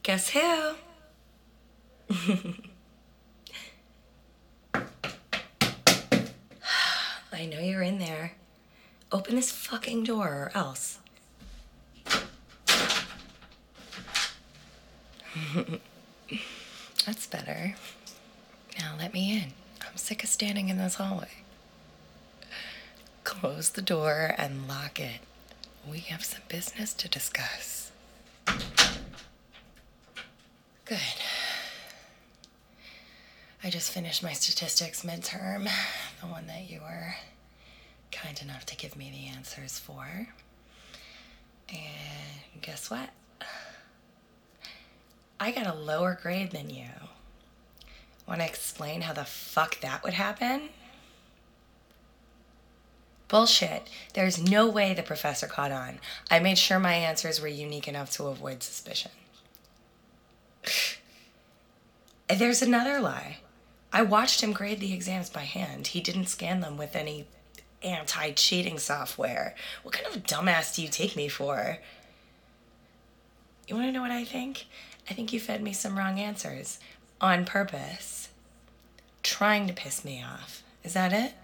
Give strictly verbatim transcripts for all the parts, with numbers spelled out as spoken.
Guess who? I know you're in there. Open this fucking door or else. That's better. Now let me in. I'm sick of standing in this hallway. Close the door and lock it. We have some business to discuss. Good. I just finished my statistics midterm, the one that you were kind enough to give me the answers for. And guess what? I got a lower grade than you. Want to explain how the fuck that would happen? Bullshit. There's no way the professor caught on. I made sure my answers were unique enough to avoid suspicion. There's another lie. I watched him grade the exams by hand. He didn't scan them with any anti-cheating software. What kind of a dumbass do you take me for? You want to know what I think? I think you fed me some wrong answers. On purpose. Trying to piss me off. Is that it?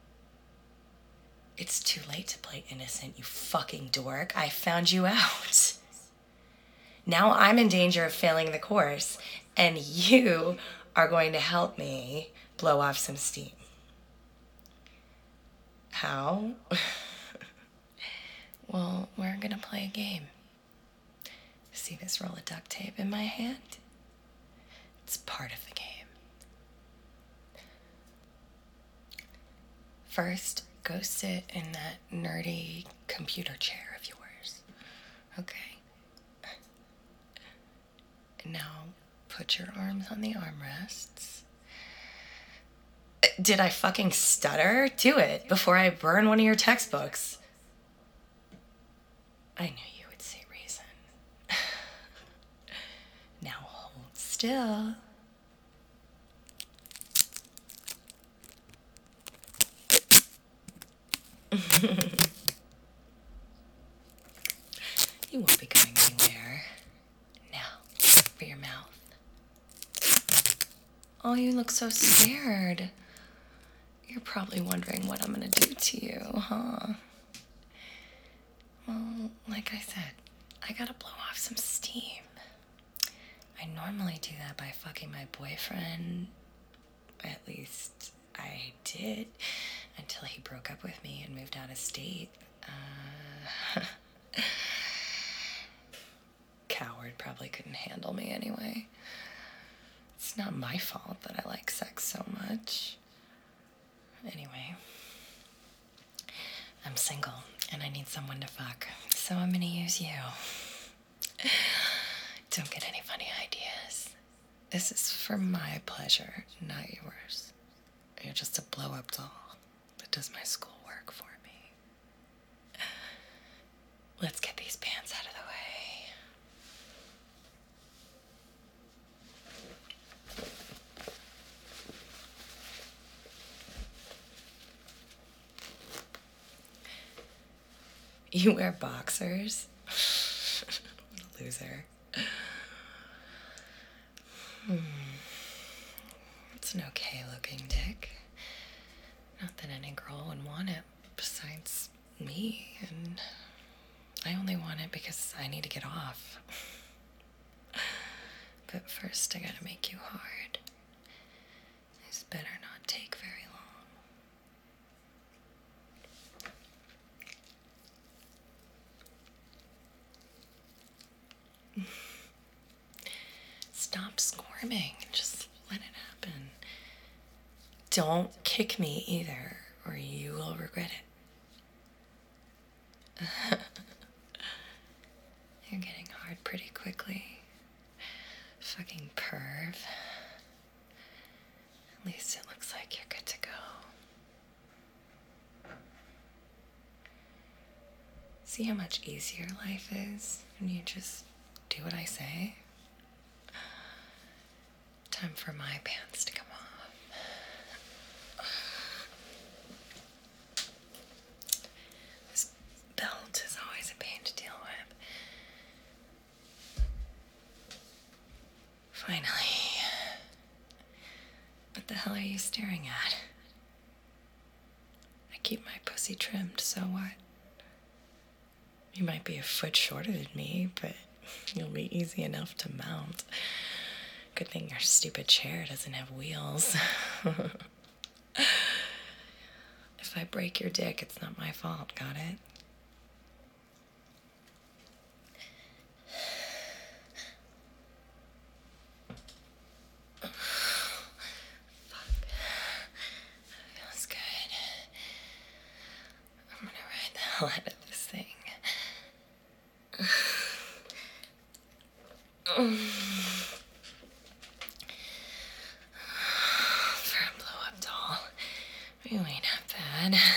It's too late to play innocent, you fucking dork. I found you out. Now I'm in danger of failing the course, and you are going to help me blow off some steam. How? Well, we're gonna play a game. See this roll of duct tape in my hand? It's part of the game. First, go sit in that nerdy computer chair of yours. Okay. And now put your arms on the armrests. Did I fucking stutter? Do it before I burn one of your textbooks. I knew you would say reason. Now hold still. You won't be going anywhere. Now, for your mouth. Oh, you look so scared. You're probably wondering what I'm gonna do to you, huh? Well, like I said, I gotta blow off some steam. I normally do that by fucking my boyfriend. At least I did. Until he broke up with me and moved out of state. Uh, coward, probably couldn't handle me anyway. It's not my fault that I like sex so much. Anyway, I'm single and I need someone to fuck, so I'm gonna use you. Don't get any funny ideas. This is for my pleasure, not yours. You're just a blow-up doll that does my schoolwork for me. Let's get these pants out of the way. You wear boxers? Loser. Hmm. It's an okay looking dick. Not that any girl would want it besides me, and I only want it because I need to get off. But first I gotta make you hard. This better not take very long. Stop squirming. Just let it happen. Don't kick me either, or you will regret it. You're getting hard pretty quickly. Fucking perv. At least it looks like you're good to go. See how much easier life is when you just do what I say? Time for my pants to come off. This belt is always a pain to deal with. Finally. What the hell are you staring at? I keep my pussy trimmed, so what? You might be a foot shorter than me, but you'll be easy enough to mount. Good thing your stupid chair doesn't have wheels. If I break your dick, it's not my fault, got it? Out of this thing. For a blow-up doll, you ain't that bad.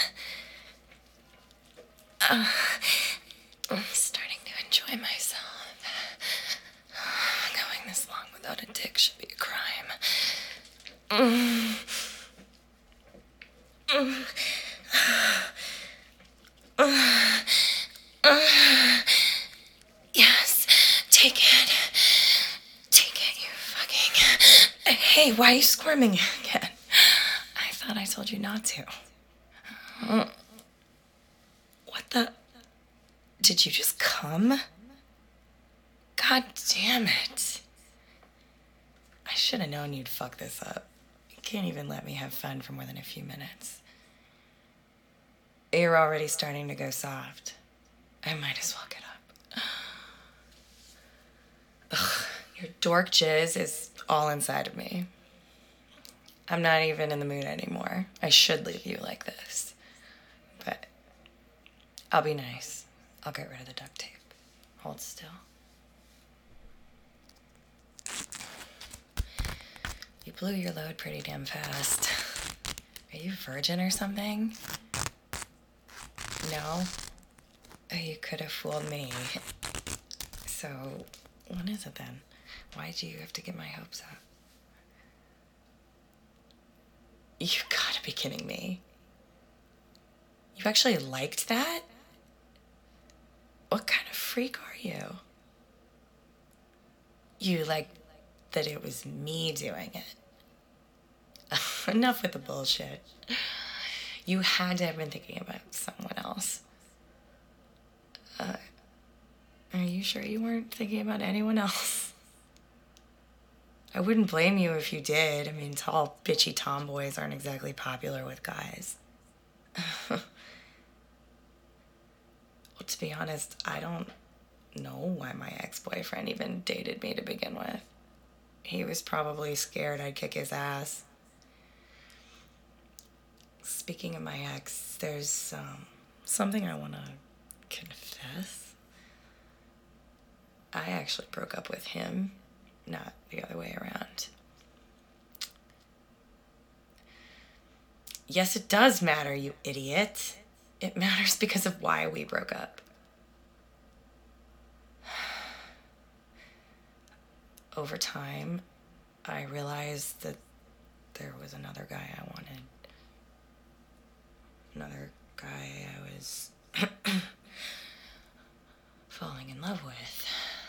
Uh, I'm starting to enjoy myself. Going this long without a dick should be a crime. Mm. Mm. Uh, uh, yes, take it. Take it, you fucking... Hey, why are you squirming again? I thought I told you not to. Uh, what the... Did you just come? God damn it. I should have known you'd fuck this up. You can't even let me have fun for more than a few minutes. You're already starting to go soft. I might as well get up. Ugh, your dork jizz is all inside of me. I'm not even in the mood anymore. I should leave you like this. But I'll be nice. I'll get rid of the duct tape. Hold still. You blew your load pretty damn fast. Are you a virgin or something? No? You could have fooled me. So, what is it then? Why do you have to get my hopes up? You gotta be kidding me. You actually liked that? What kind of freak are you? You like that it was me doing it. Enough with the bullshit. You had to have been thinking about someone else. Uh, are you sure you weren't thinking about anyone else? I wouldn't blame you if you did. I mean, tall, bitchy tomboys aren't exactly popular with guys. Well, to be honest, I don't know why my ex-boyfriend even dated me to begin with. He was probably scared I'd kick his ass. Speaking of my ex, there's um, something I want to confess. I actually broke up with him, not the other way around. Yes, it does matter, you idiot. It matters because of why we broke up. Over time, I realized that there was another guy I wanted. Another guy I was falling in love with.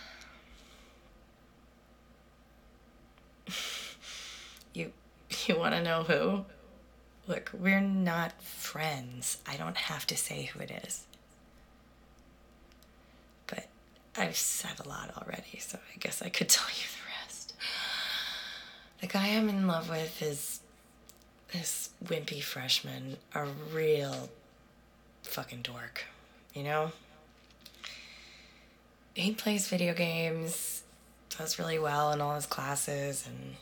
You, you want to know who? Look, we're not friends. I don't have to say who it is. But I've said a lot already, so I guess I could tell you the rest. The guy I'm in love with is this wimpy freshman, a real fucking dork, you know? He plays video games, does really well in all his classes, and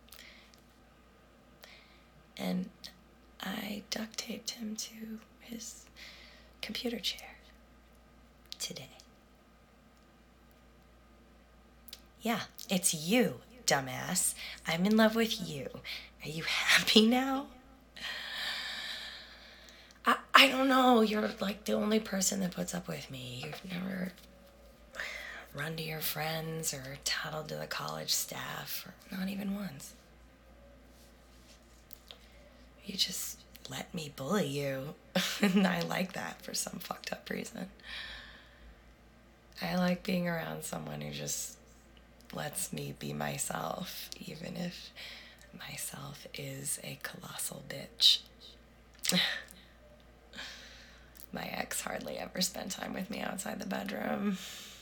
and I duct taped him to his computer chair today. Yeah, it's you, dumbass. I'm in love with you. Are you happy now? I, I don't know. You're like the only person that puts up with me. You've never run to your friends or tattled to the college staff, or not even once. You just let me bully you, and I like that for some fucked up reason. I like being around someone who just lets me be myself, even if myself is a colossal bitch. My ex hardly ever spent time with me outside the bedroom.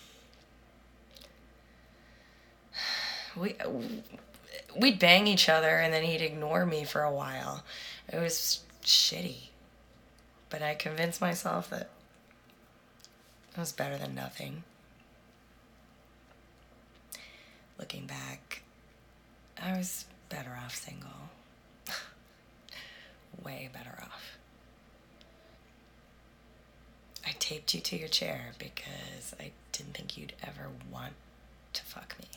We, we'd bang each other and then he'd ignore me for a while. It was shitty. But I convinced myself that it was better than nothing. Looking back, I was better off single. Way better off. I taped you to your chair because I didn't think you'd ever want to fuck me.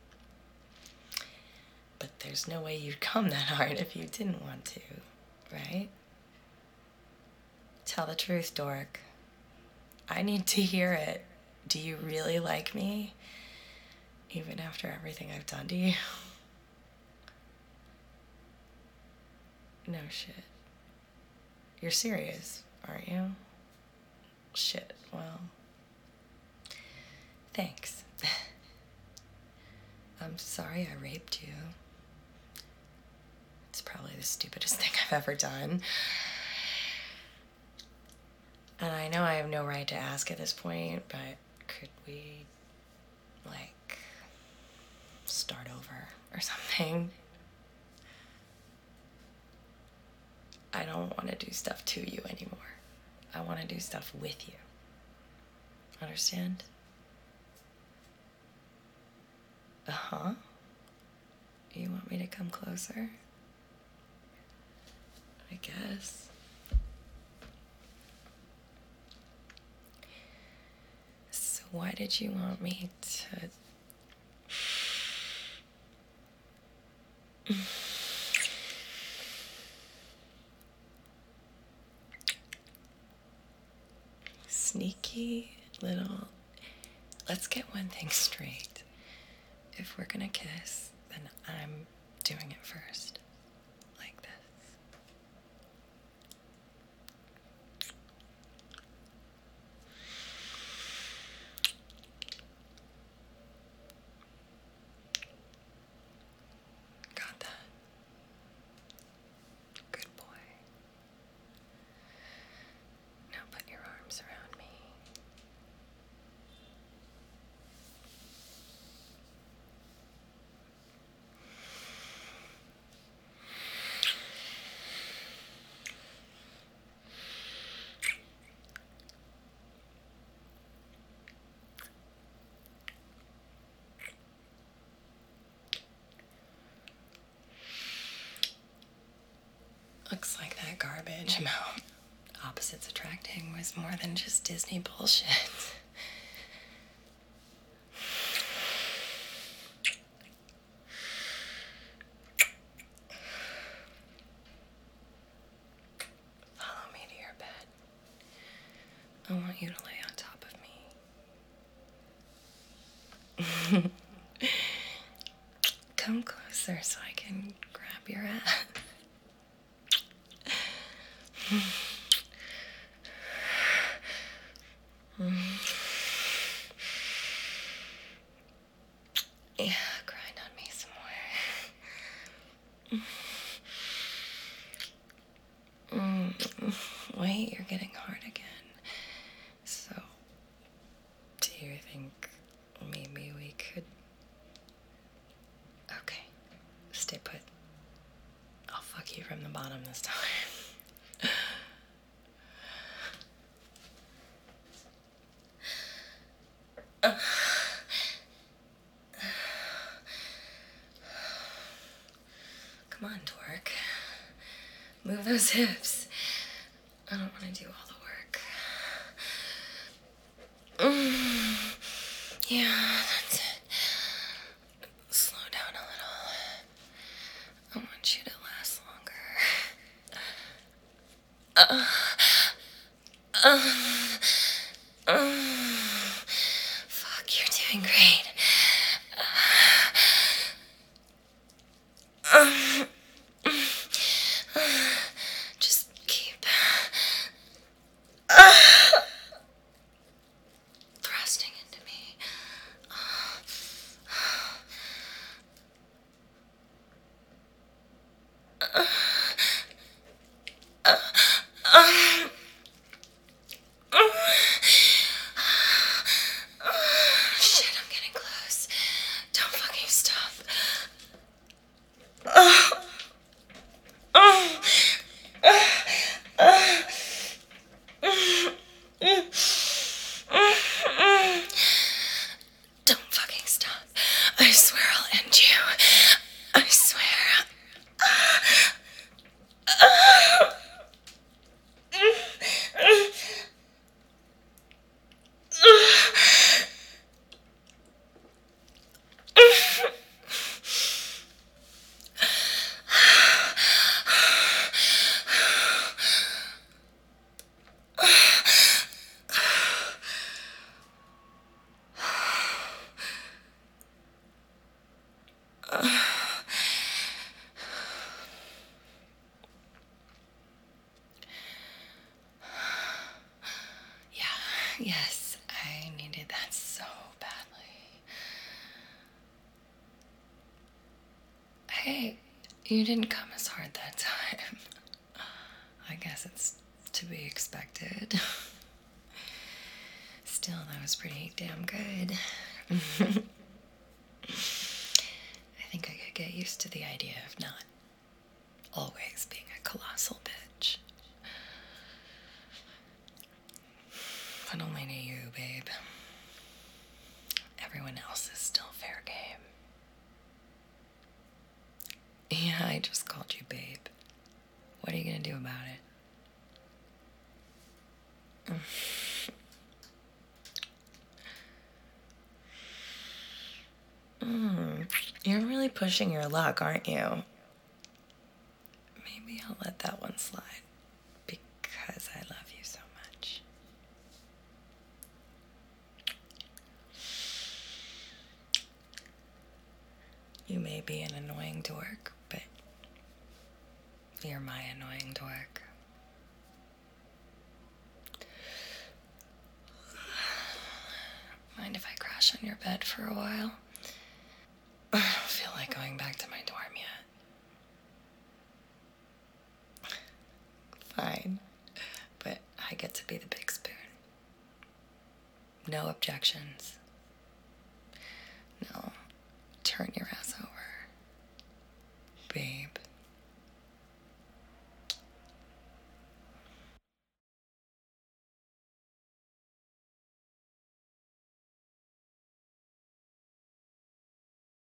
But there's no way you'd come that hard if you didn't want to, right? Tell the truth, dork. I need to hear it. Do you really like me? Even after everything I've done to you? No shit. You're serious, aren't you? Shit, well, thanks. I'm sorry I raped you. It's probably the stupidest thing I've ever done. And I know I have no right to ask at this point, but could we, like, start over or something? I don't want to do stuff to you anymore. I want to do stuff with you. Understand? Uh-huh. You want me to come closer? I guess. So why did you want me to... Sneaky little... Let's get one thing straight. If we're gonna kiss, then I'm doing it first. Like this. Got that? Good boy. Now put your arms around me. Looks like that garbage about opposites attracting was more than just Disney bullshit. Follow me to your bed. I want you to lay on top of me. Come closer so I can grab your ass. Yeah, grind on me some more. Mm. Wait, you're getting hard again. So, do you think maybe we could... Okay, stay put. I'll fuck you from the bottom this time. Uh. Come on, dork. Move those hips. I don't want to do all the work. Mm. Yeah, that's it. Slow down a little. I want you to last longer. Uh. Uh. Uh. Fuck, you're doing great. Uh. Just keep uh, thrusting into me. Hey, you didn't come as hard that time. I guess it's to be expected. Still, that was pretty damn good. I think I could get used to the idea of not always being a colossal bitch. But only to you, babe. Everyone else is still fair game. Yeah, I just called you babe. What are you gonna do about it? Mm, you're really pushing your luck, aren't you? Maybe I'll let that one slide because I love you so much. You may be an annoying dork, but you're my annoying dork. Mind if I crash on your bed for a while? I don't feel like going back to my dorm yet. Fine, but I get to be the big spoon. No objections. No, turn your